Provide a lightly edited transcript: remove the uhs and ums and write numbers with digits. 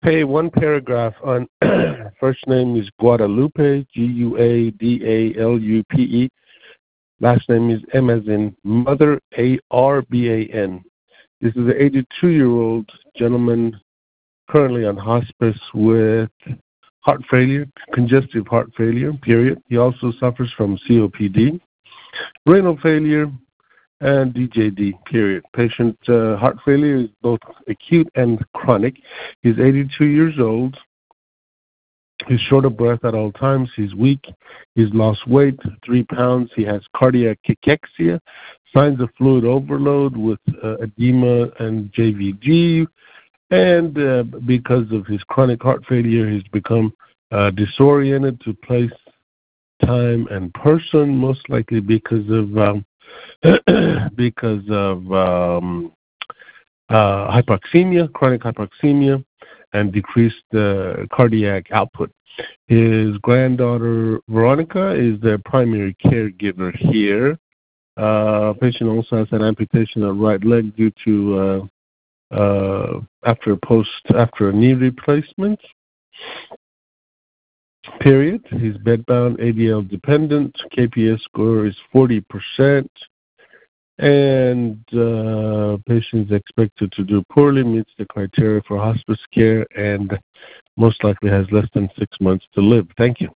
one paragraph on first name is Guadalupe, Guadalupe. Last name is M as in mother, Arban. This is an 82-year-old gentleman currently on hospice with heart failure, congestive heart failure, period. He also suffers from COPD, renal failure, and DJD, period. Patient heart failure is both acute and chronic. He's 82 years old. He's short of breath at all times. He's weak. He's lost weight, 3 pounds. He has cardiac cachexia, signs of fluid overload with edema and JVG. And because of his chronic heart failure, he's become disoriented to place, time, and person, most likely because of hypoxemia, chronic hypoxemia, and decreased cardiac output. His granddaughter, Veronica, is their primary caregiver here. Patient also has an amputation of right leg due to after a knee replacement. Period. He's bedbound, ADL dependent. KPS score is 40%. And patient is expected to do poorly, meets the criteria for hospice care, and most likely has less than 6 months to live. Thank you.